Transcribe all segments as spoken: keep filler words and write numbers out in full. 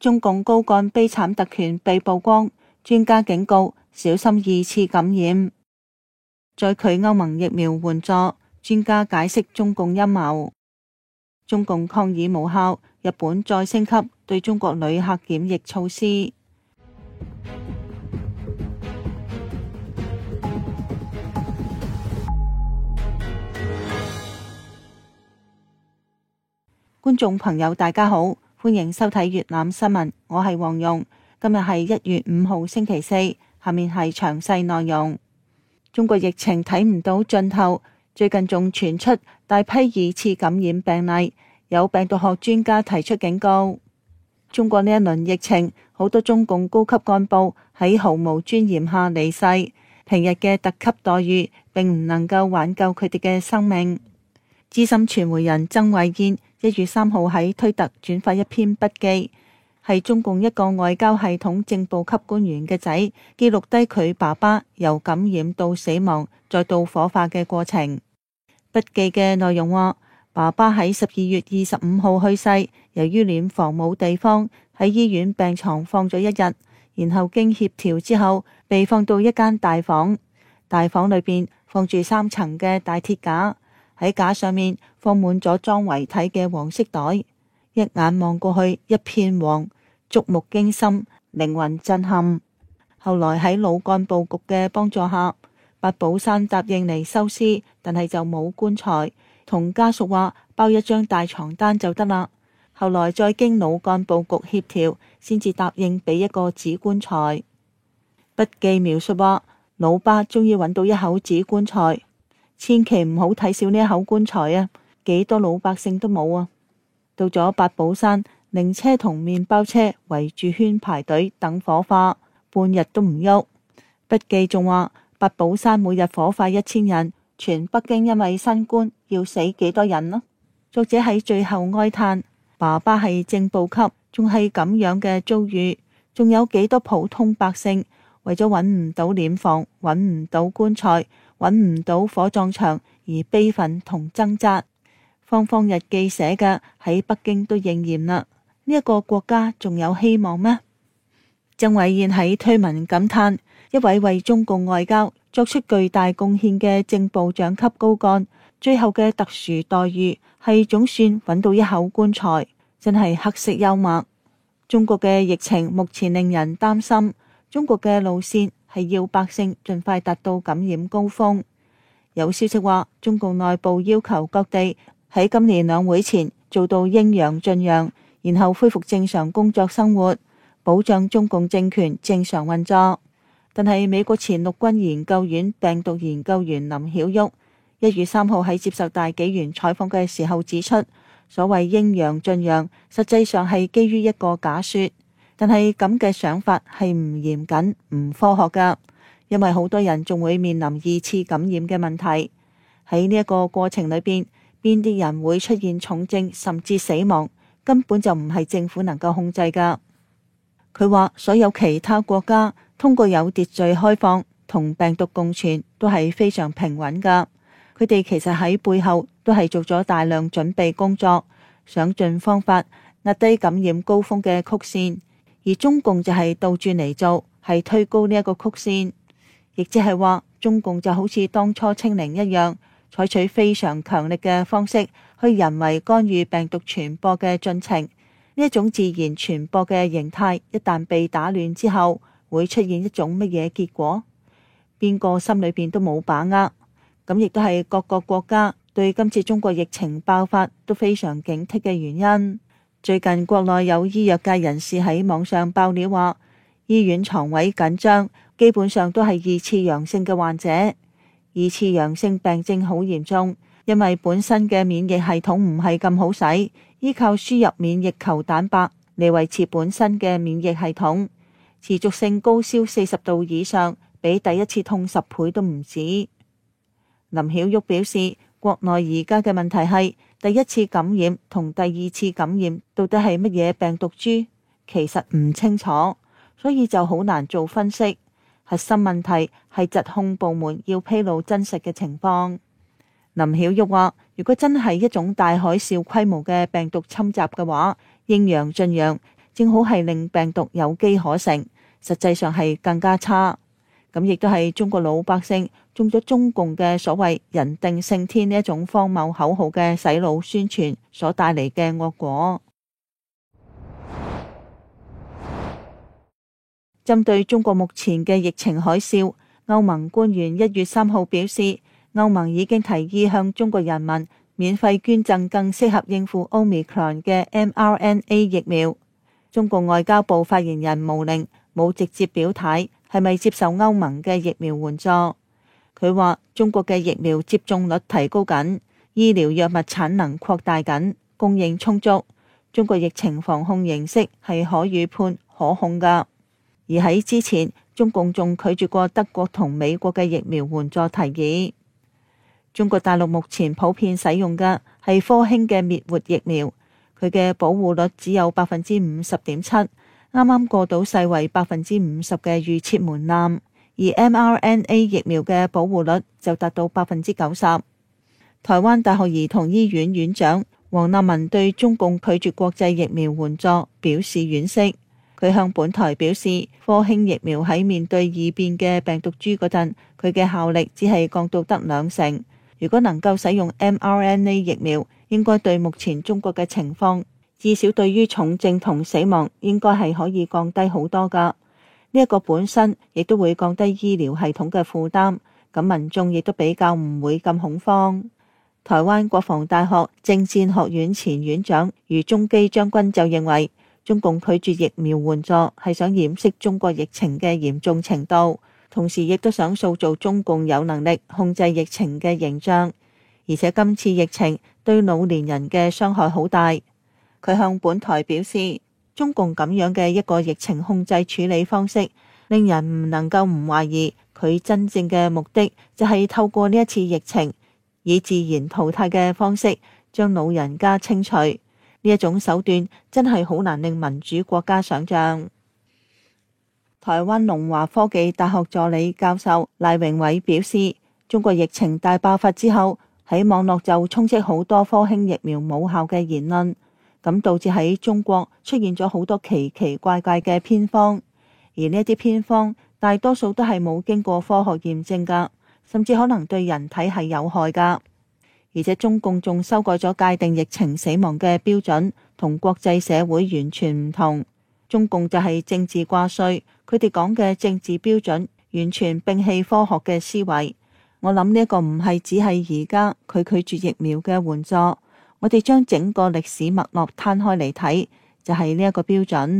中共高幹悲慘特權被曝光，專家警告小心二次感染。再拒歐盟疫苗援助，專家解釋中共陰謀。中共抗議無效，日本再升級對中國旅客檢疫措施。觀眾朋友大家好，歡迎收睇粵覽新聞，我係黃蓉。今日係一月五號星期四，下面係詳細內容。中國疫情睇唔到盡頭，最近仲傳出大批二次感染病例，有病毒學專家提出警告。中國呢一輪疫情，好多中共高級幹部喺毫無尊嚴下離世，平日嘅特級待遇並唔能夠挽救佢哋嘅生命。資深傳媒人曾慧燕一月三號喺推特轉發一篇筆記，係中共一個外交系統正部級官員嘅仔記錄低佢爸爸由感染到死亡再到火化嘅過程。筆記嘅內容話，爸爸喺十二月二十五號去世，由於殮房冇地方，喺醫院病床放咗一日，然後經協調之後被放到一間大房，大房裏邊放住三層嘅大鐵架，喺架上面放滿咗裝遺體嘅黃色袋，一眼望過去一片黃，觸目驚心，靈魂震撼。後來喺老幹部局嘅幫助下，八寶山答應嚟收屍，但係就冇棺材，同家屬話包一張大床單就得啦。後來再經老幹部局協調，先至答應俾一個紙棺材。筆記描述話，老爸終於揾到一口紙棺材，千祈唔好睇小呢一口棺材啊！幾多老百姓都冇啊！到咗八寶山，靈車同麵包車圍住圈排隊等火化，半日都唔喐。筆記仲話，八寶山每日火化一千人，全北京因為新冠要死幾多人呢？作者喺最後哀嘆，爸爸係正部級，仲係咁樣嘅遭遇，仲有幾多普通百姓為咗揾唔到殮房、揾唔到棺材、揾唔到火葬場而悲憤同掙扎。方方日記寫嘅喺北京都應驗啦，呢一個國家仲有希望咩？曾慧燕喺推文感嘆，一位為中共外交作出巨大貢獻嘅正部長級高幹，最後嘅特殊待遇係總算揾到一口棺材，真係黑色幽默。中國嘅疫情目前令人擔心，中國嘅路線係要百姓盡快達到感染高峰。有消息話，中共內部要求各地喺今年兩會前做到應陽盡陽，然後恢復正常工作生活，保障中共政權正常運作。但係美國前陸軍研究院病毒研究員林曉旭一月三號喺接受大紀元採訪嘅時候指出，所謂應陽盡陽實際上係基於一個假說，但係咁嘅想法係唔嚴謹、唔科學噶，因為好多人仲會面臨二次感染嘅問題。喺呢一個過程裏邊，邊啲人會出現重症甚至死亡，根本就唔係政府能夠控制噶。佢話所有其他國家通過有秩序開放同病毒共存都係非常平穩噶，佢哋其實喺背後都係做咗大量準備工作，想盡方法壓低感染高峰嘅曲線，而中共就係倒轉嚟做，係推高呢一個曲線，亦即係話中共就好似當初清零一樣，採取非常強力嘅方式去人為干預病毒傳播嘅進程。呢一種自然傳播嘅形態一旦被打亂之後，會出現一種乜嘢結果？邊個心裏邊都冇把握。咁亦都係各個國家對今次中國疫情爆發都非常警惕嘅原因。最近國內有醫藥界人士喺網上爆料話，醫院床位緊張，基本上都係二次陽性嘅患者。二次陽性病症好嚴重，因為本身嘅免疫系統唔係咁好使，依靠輸入免疫球蛋白嚟維持本身嘅免疫系統。持續性高燒四十度以上，比第一次痛十倍都唔止。林曉旭表示，國內而家嘅問題係第一次感染同第二次感染到底係乜嘢病毒株，其實唔清楚，所以就好難做分析。核心問題係疾控部門要披露真實嘅情況。林曉旭話，如果真係一種大海嘯規模嘅病毒侵襲嘅話，應陽盡陽正好係令病毒有機可乘，實際上係更加差。咁亦都係中國老百姓中咗中共嘅所謂人定勝天呢一種荒謬口號嘅洗腦宣傳所帶嚟嘅惡果。針對中國目前嘅疫情海嘯，歐盟官員一月三號表示，歐盟已經提議向中國人民免費捐贈更適合應付 Omicron 嘅 M R N A 疫苗。中國外交部發言人毛寧冇直接表態係咪接受歐盟嘅疫苗援助。佢話中國嘅疫苗接種率提高緊，醫療藥物產能擴大緊，供應充足，中國疫情防控形勢係可預判可控㗎。而喺之前，中共仲拒絕過德國同美國嘅疫苗援助提議。中國大陸目前普遍使用嘅係科興嘅滅活疫苗，佢嘅保護率只有百分之五十點七，啱啱過到世衛百分之五十嘅預設門檻。而 M R N A 疫苗嘅保護率就達到百分之九十。台灣大學兒童醫院院長黃立文對中共拒絕國際疫苗援助表示惋惜。佢向本台表示，科興疫苗喺面對異變嘅病毒株嗰陣，佢嘅效力只係降到得兩成。如果能夠使用 M R N A 疫苗，應該對目前中國嘅情況，至少對於重症同死亡，應該係可以降低好多㗎。呢一個本身亦都會降低醫療系統嘅負擔，咁民眾亦都比較唔會咁恐慌。台灣國防大學政戰學院前院長余宗基將軍就認為，中共拒絕疫苗援助係想掩飾中國疫情嘅嚴重程度，同時亦都想塑造中共有能力控制疫情嘅形象。而且今次疫情對老年人嘅傷害好大。佢向本台表示，中共咁樣嘅一個疫情控制處理方式，令人唔能夠唔懷疑佢真正嘅目的就係透過呢一次疫情，以自然淘汰嘅方式將老人家清除。呢一種手段真係好難令民主國家想象。台灣龍華科技大學助理教授賴榮偉表示，中國疫情大爆發之後，喺網絡就充斥好多科興疫苗冇效嘅言論。咁導致喺中國出現咗好多奇奇怪怪嘅偏方，而呢啲偏方大多數都係冇經過科學驗證㗎，甚至可能對人體係有害㗎。而且中共仲修改咗界定疫情死亡嘅標準，同國際社會完全唔同。中共就係政治掛帥，佢哋講嘅政治標準完全摒棄科學嘅思維。我諗呢一個唔係只係而家佢拒絕疫苗嘅援助。我哋將整個歷史脈絡攤開嚟睇，就係呢一個標準。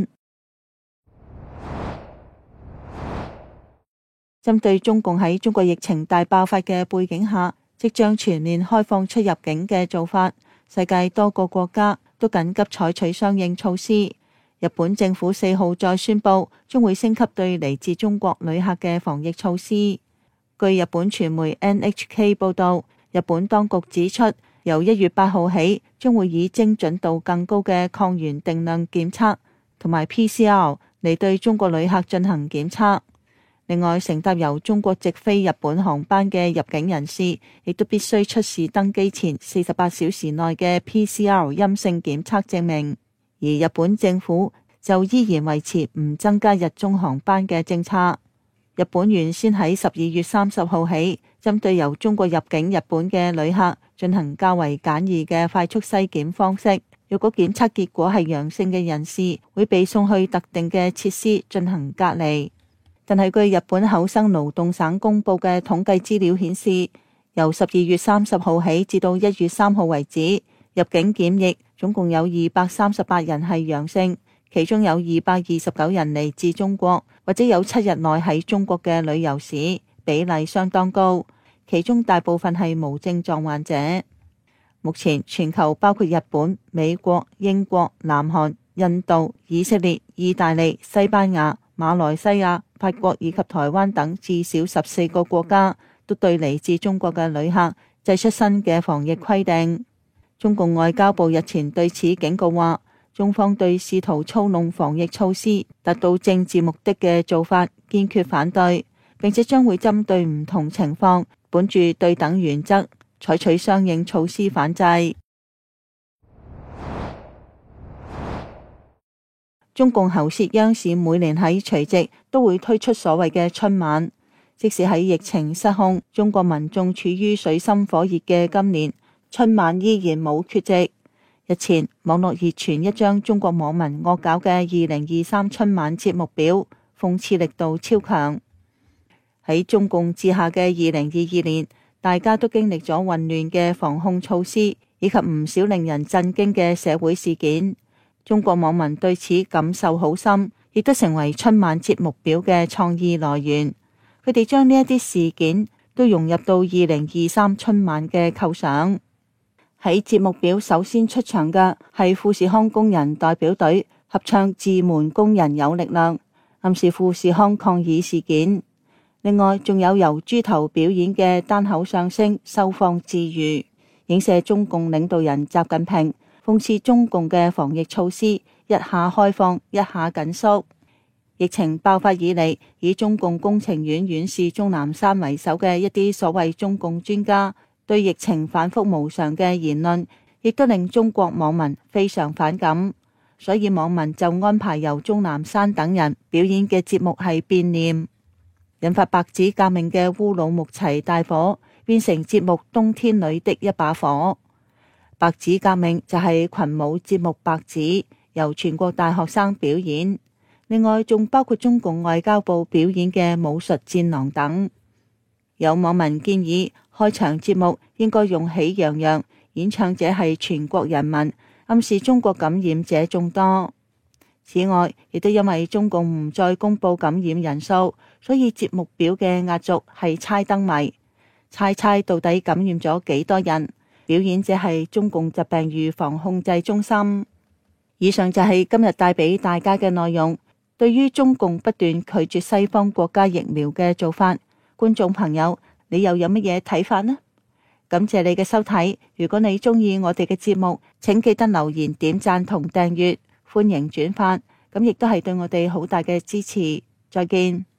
針對中共喺中國疫情大爆發嘅背景下，即將全面開放出入境嘅做法，世界多個國家都緊急採取相應措施。日本政府四號再宣布，將會升級對嚟自中國旅客嘅防疫措施。據日本傳媒 N H K 報道，日本當局指出，由一月八號起，將會以精準度更高嘅抗原定量檢測同埋 P C R 嚟對中國旅客進行檢測。另外，乘搭由中國直飛日本航班嘅入境人士，亦都必須出示登機前四十八小時內嘅 P C R 陰性檢測證明。而日本政府就依然維持唔增加日中航班嘅政策。日本原先喺十二月三十號起，針對由中國入境日本嘅旅客進行較為簡易嘅快速篩檢方式。若果檢測結果係陽性嘅人士，會被送去特定嘅設施進行隔離。但係據日本厚生勞動省公布嘅統計資料顯示，由十二月三十號起至到一月三號為止，入境檢疫總共有二百三十八人係陽性，其中有二百二十九人嚟自中國，或者有七日內喺中國嘅旅遊史，比例相當高。其中大部分係無症狀患者。目前全球包括日本、美國、英國、南韓、印度、以色列、意大利、西班牙、馬來西亞、法國以及台灣等至少十四個國家都對嚟自中國嘅旅客祭出新嘅防疫規定。中共外交部日前對此警告話，中方對試圖操弄防疫措施達到政治目的嘅做法堅決反對，並且將會針對唔同情況，本住對等原則，採取相應措施反制。 中共喉舌央視每年喺除夕都會推出所謂嘅春晚，即使喺疫情失控、中國民眾處於水深火熱嘅今年，春晚依然冇缺席。日前，網絡熱傳一張中國網民惡搞嘅二零二三春晚節目表，諷刺力度超強。喺中共治下嘅二零二二年，大家都經歷咗混亂嘅防控措施，以及唔少令人震驚嘅社會事件。中國網民對此感受好深，亦都成為春晚節目表嘅創意來源。佢哋將呢一啲事件都融入到二零二三春晚嘅構想。喺節目表首先出場嘅係富士康工人代表隊合唱《自門工人有力量》，暗示富士康抗議事件。另外，仲有由豬頭表演嘅單口相聲收放自如，影射中共領導人習近平，諷刺中共嘅防疫措施一下開放，一下緊縮。疫情爆發以嚟，以中共工程院院士鍾南山為首嘅一啲所謂中共專家對疫情反覆無常嘅言論，亦都令中國網民非常反感。所以網民就安排由鍾南山等人表演嘅節目係變臉，引發白紙革命嘅烏魯木齊大火變成節目冬天裏的一把火。白紙革命就係群舞節目白紙，由全國大學生表演，另外仲包括中共外交部表演嘅武術戰狼等。有網民建議開場節目應該用喜洋洋，演唱者係全國人民，暗示中國感染者眾多。此外，亦都因為中共唔再公布感染人數，所以節目表嘅壓軸係猜燈謎，猜猜到底感染咗幾多人。表演者係中共疾病預防控制中心。以上就係今日帶俾大家嘅內容。對於中共不斷拒絕西方國家疫苗嘅做法，觀眾朋友，你又有乜嘢睇法呢？感謝你嘅收睇。如果你中意我哋嘅節目，請記得留言、點讚同訂閱，歡迎轉發，咁亦都係對我哋好大嘅支持。再見。